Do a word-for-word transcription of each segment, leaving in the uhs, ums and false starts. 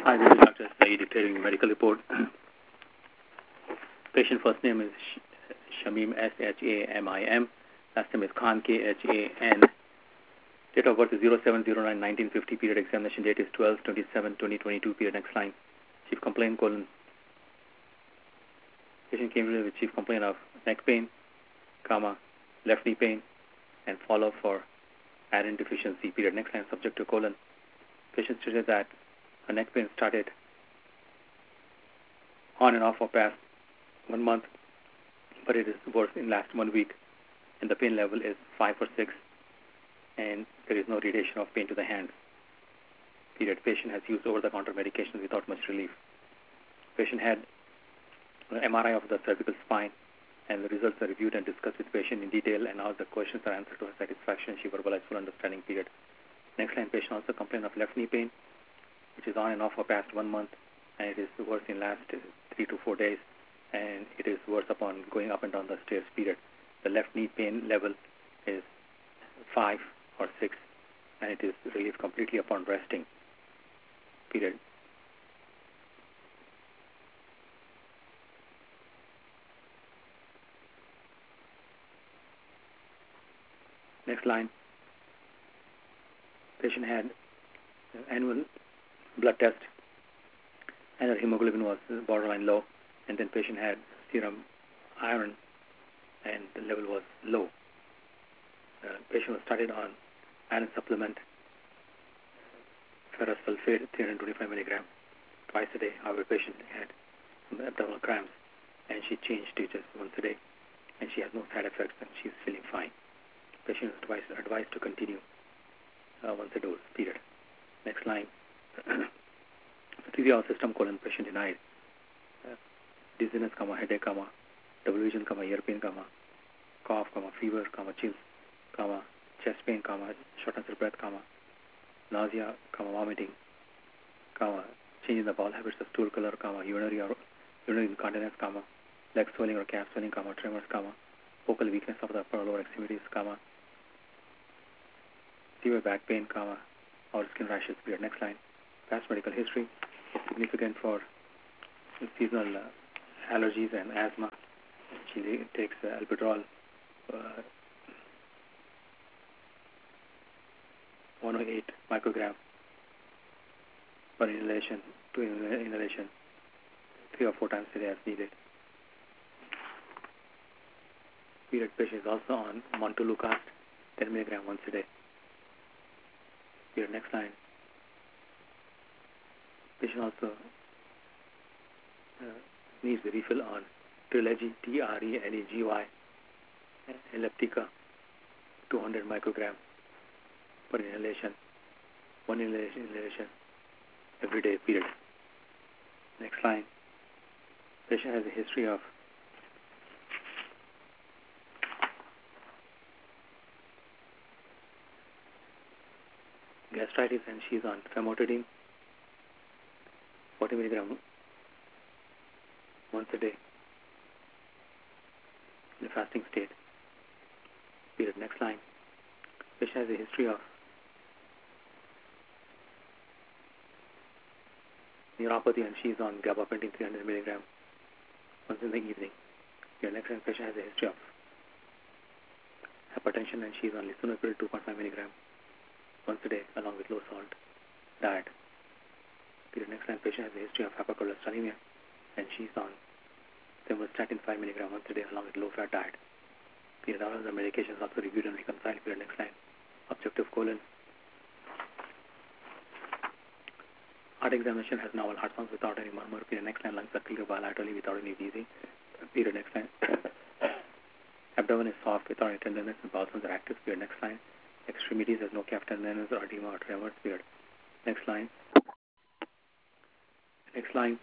Hi, this is Doctor Saeed declaring medical report. Patient first name is Shamim, S H A M I M. Last name is Khan, K H A N. Date of birth is zero seven zero nine nineteen fifty. Period examination date is twelve twenty-seven twenty twenty-two. Period next line. Chief complaint colon. Patient came in with chief complaint of neck pain, comma, left knee pain, and follow-up for iron deficiency. Period next line. Subject to colon. Patient stated that her neck pain started on and off for past one month, but it is worse in last one week, and the pain level is five or six, and there is no radiation of pain to the hands. Period. Patient has used over-the-counter medications without much relief. Patient had an M R I of the cervical spine, and the results are reviewed and discussed with patient in detail, and all the questions are answered to her satisfaction. She verbalized full understanding. Period. Next line. Patient also complained of left knee pain, which is on and off for past one month, and it is worse in last three to four days, and it is worse upon going up and down the stairs. Period. The left knee pain level is five or six, and it is relieved completely upon resting. Period. Next line. Patient had annual blood test, and her hemoglobin was borderline low, and then patient had serum iron, and the level was low. Uh, patient was started on iron supplement, ferrous sulfate, three hundred twenty-five milligram, twice a day. However, patient had abdominal cramps, and she changed to just once a day, and she has no side effects, and she is feeling fine. Patient is advised, advised to continue uh, once a dose. Period. Next line. Three hour system colon. Patient denied uh, dizziness, comma, headache, comma, double vision, comma, ear pain, comma, cough, comma, fever, comma, chills, comma, chest pain, comma, shortness of breath, comma, nausea, comma, vomiting, comma, change in the bowel habits of stool color, comma, urinary or urinary incontinence, comma, leg swelling or calf swelling, comma, tremors, comma, focal weakness of the upper or lower extremities, comma, severe back pain, comma, or skin rashes. Period. Next line. Past medical history is significant for seasonal uh, allergies and asthma. She takes uh, albuterol, uh, one hundred eight microgram per inhalation, to inhalation, three or four times a day as needed. Period. Patient is also on Montelukast, ten milligram once a day. Period. Next line. Patient also uh, needs a refill on Trelegy, T R E L E G Y, Elliptica, two hundred microgram per inhalation, one inhalation, inhalation every day. Period. Next line. Patient has a history of gastritis, and she is on famotidine, forty milligram once a day in a fasting state. Period. Next line. Patient has a history of neuropathy, and she is on gabapentin three hundred milligram once in the evening. Period. Next line. Patient has a history of hypertension, and she is on lisinopril two point five milligram once a day along with low salt diet. Period. Next line. Patient has a history of hypercholesterolemia, and she's on simvastatin five milligram once a day along with low fat diet. Period. All of the medications also reviewed and reconciled. Period. Next line. Objective colon. Heart examination has normal heart sounds without any murmur. Period. Next line. Lungs are clear bilaterally without any wheezing. Period. Next line. Abdomen is soft without any tenderness, and bowel sounds are active. Period. Next line. Extremities has no calf tenderness or edema or tremors. Period. Next line. Next line.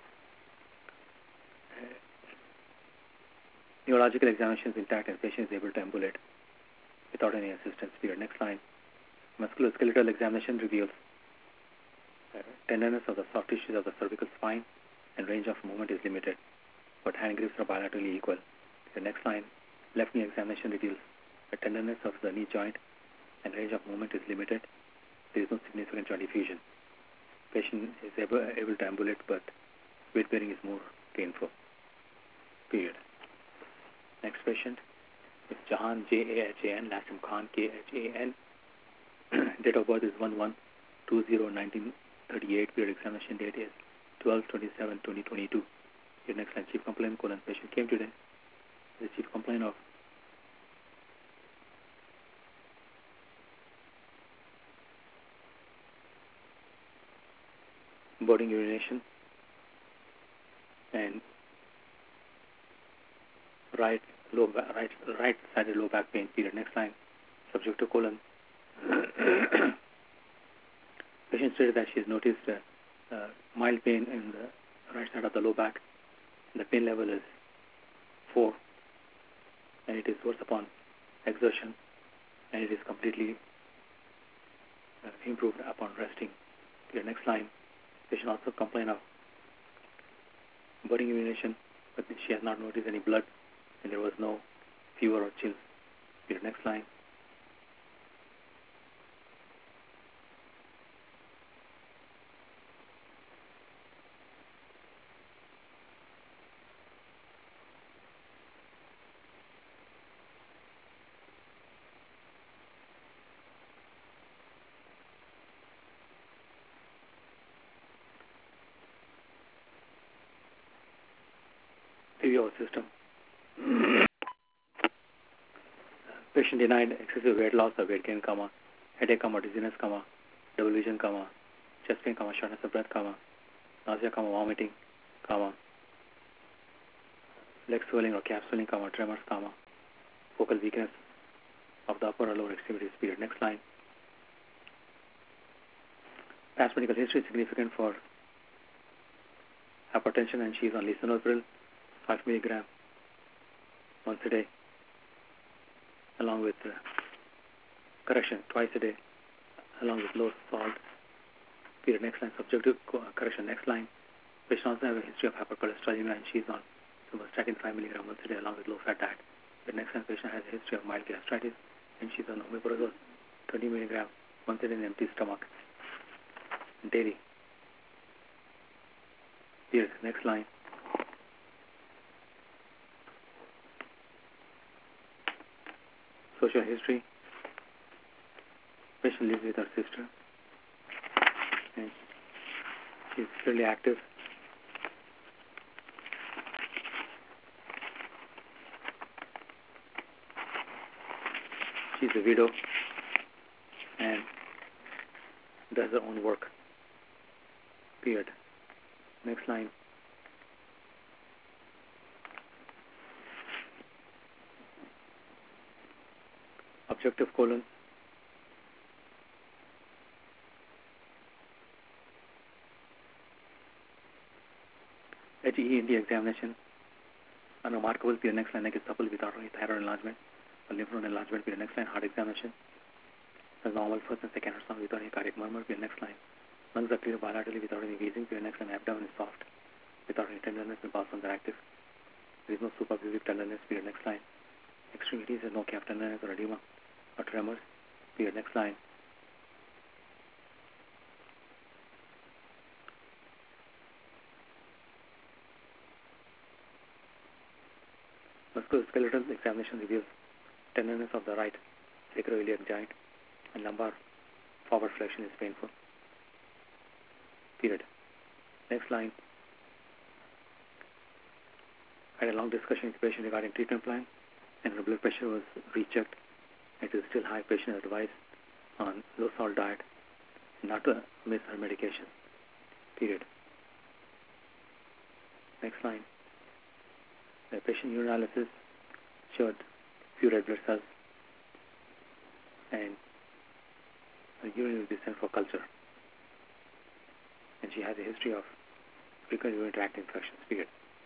Uh, neurological examination is intact, and patient is able to ambulate without any assistance. Period. Next line. Musculoskeletal examination reveals uh, tenderness of the soft tissues of the cervical spine, and range of movement is limited, but hand grips are bilaterally equal. The next line. Left knee examination reveals the tenderness of the knee joint, and range of movement is limited. There is no significant joint effusion. Patient is able, able to ambulate, but weight bearing is more painful. Period. Next patient is Jahan, J A H A N, last name Khan, K H A N. Date of birth is one one two zero nineteen thirty-eight. Period examination date is twelve twenty-seven twenty twenty-two. Your next line, chief complaint, colon, patient came today. The chief complaint of boarding urination and right low back, right right sided low back pain. Period. Next line, subject to colon. Patient stated that she has noticed uh, uh, mild pain in the right side of the low back. The pain level is four, and it is worse upon exertion, and it is completely uh, improved upon resting. Period. Next line, patient also complained of boarding urination, but she has not noticed any blood, and there was no fever or chills. Period. Next line. Review of system. Patient denied excessive weight loss or weight gain, comma, headache, comma, dizziness, comma, double vision, comma, chest pain, comma, shortness of breath, comma, nausea, comma, vomiting, comma, leg swelling or calf swelling, comma, tremors, comma, focal weakness of the upper or lower extremities. Period. Next line. Past medical history is significant for hypertension, and she is on lisinopril, five milligram once a day, along with uh, correction twice a day, along with low salt. Period. Next line, subjective correction. Next line, patient also has a history of hypercholesterolemia, and she is on simvastatin five milligram once a day, along with low fat diet. The next line, patient has a history of mild gastritis, and she is on omeprazole twenty milligram once a day in empty stomach daily. Period. Next line. Social history. Patient lives with her sister, and she is fairly active. She is a widow and does her own work. Period. Next line. Objective colon. H E N D examination. Unremarkable. Period. Next line. Neck is supple without any thyroid enlargement or lymph node enlargement. Period. Next line. Heart examination. As normal first and second heart sound without any cardiac murmur. Period. Next line. Lungs are clear bilaterally without any wheezing. Period. Next line. Abdomen is soft without any tenderness, and bowel sounds are active. There is no suprapubic tenderness. Period. Next line. Extremities has no calf tenderness or edema or tremors. Period. Next line. Musculoskeletal examination reveals tenderness of the right sacroiliac joint, and lumbar forward flexion is painful. Period. Next line. I had a long discussion with the patient regarding treatment plan, and her blood pressure was rechecked. It is still high. Patient is advised on low salt diet, not to miss her medication. Period. Next line. The patient urinalysis showed few red blood cells, and her urine will be sent for culture. And she has a history of frequent urinary tract infections. Period.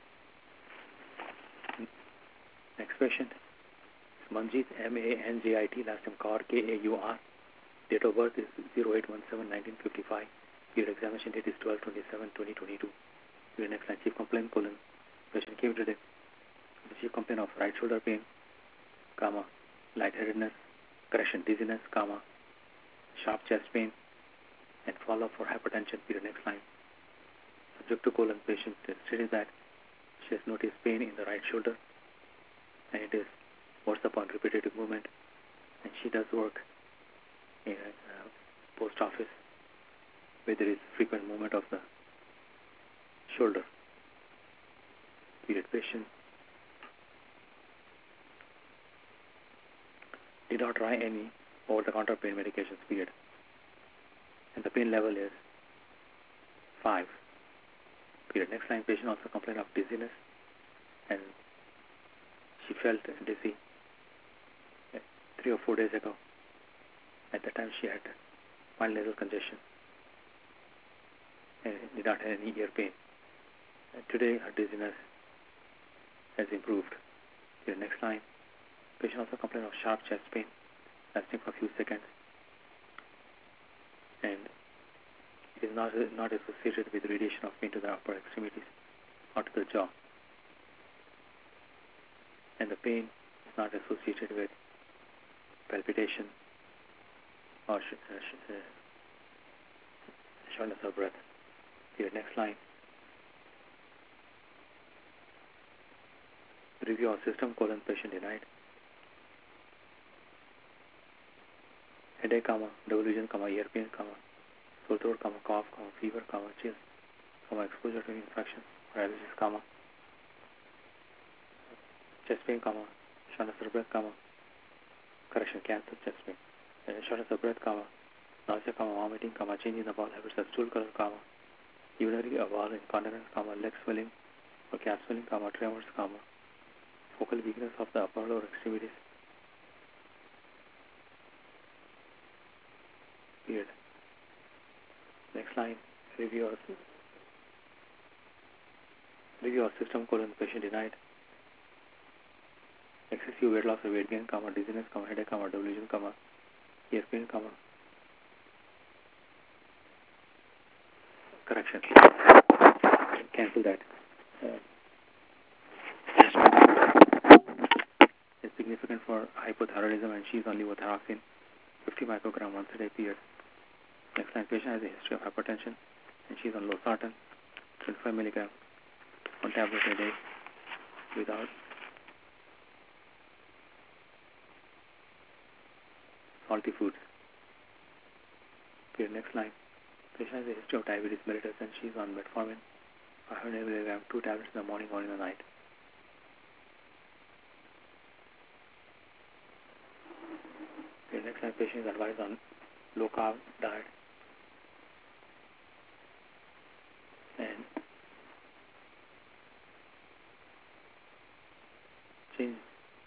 Next patient is Manjit, M A N J I T, last name Kaur, K A U R. Date of birth is zero eight one seven nineteen fifty-five. Period. Examination date is twelve twenty-seven twenty twenty-two. Period. Next line. Chief complaint, colon. Patient came today. The chief complaint of right shoulder pain, comma, lightheadedness, correction, dizziness, comma, sharp chest pain, and follow-up for hypertension. Period. Next line. Subject to colon, patient stated that she has noticed pain in the right shoulder, and it is worse upon repetitive movement, and she does work in a uh, post office where there is frequent movement of the shoulder. Period. Patient did not try any over-the-counter pain medications. Period. And the pain level is five. Period. Next line. Patient also complained of dizziness, and she felt dizzy three or four days ago. At the time she had mild nasal congestion and did not have any ear pain. And today her dizziness has improved. Here, next line. Patient also complained of sharp chest pain lasting for a few seconds, and it is not, not associated with radiation of pain to the upper extremities or to the jaw. And the pain is not associated with palpitation or sh uh, sh uh, shortness of breath. Here, next line. Review of system, colon, patient denied. Headache, comma, double vision, comma, ear pain, comma, sore throat, comma, cough, comma, fever, comma, chills, comma, exposure to infection, paralysis, comma, chest pain, comma, shortness of breath, comma, correction, cancer, chest pain, uh, shortness of breath, comma, nausea, comma, vomiting, comma, change in the bowel habits of stool color, comma, urinary or bowel incontinence, comma, leg swelling or calf swelling, comma, tremors, comma, focal weakness of the upper lower extremities. Period. Next line. Review of review of system, colon, patient denied. Excessive weight loss or weight gain, comma, dizziness, comma, headache, comma, double vision, comma, ear pain, comma, correction. Cancel that. Uh, it's significant for hypothyroidism, and she is on levothyroxine, fifty microgram once a day. Period. Next line. Patient has a history of hypertension, and she is on losartan, twenty-five milligram, one tablet a day, without salty foods. Period. Next line. Patient has a history of diabetes mellitus, and she is on metformin, five hundred milligram, two tablets in the morning, one in the night. Period. Next line. Patient is advised on low carb diet and change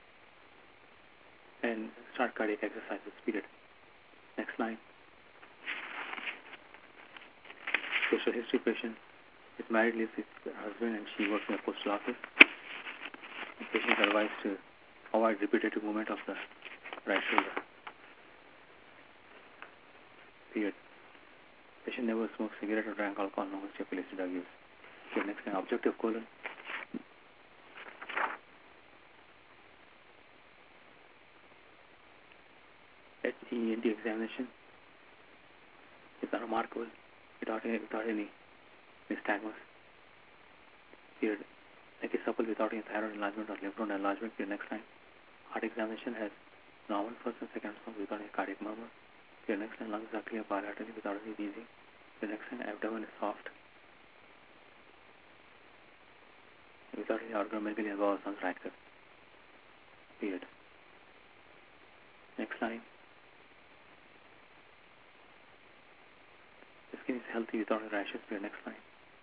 and start cardiac exercises. Period. Next line. Social history. Patient is married, lives with her husband, and she works in a postal office. The patient is advised to avoid repetitive movement of the right shoulder. Period. Patient never smoked cigarette or drank alcohol, no history of illicit drug use. Okay, next line. Objective, colon. H E N T examination is unremarkable without any, without any nystagmus. Period. Neck is supple without any thyroid enlargement or lymph node enlargement. Period. Next line. Heart examination has normal first and second response without any cardiac murmur. Period. Next line. Lungs are clear bilaterally without any wheezing. Period. Next line. Abdomen is soft without any organomegaly and bowel sounds active. Period. Next line. The skin is healthy without any rashes. Period. Next line.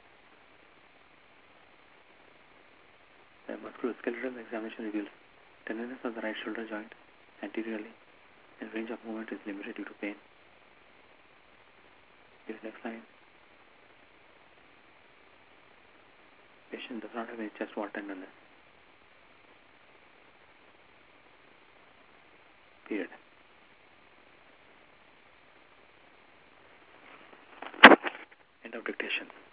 The musculoskeletal examination reveals tenderness of the right shoulder joint anteriorly, and range of movement is limited due to pain. Period. Next line. Patient does not have any chest wall tenderness. Period. End of dictation.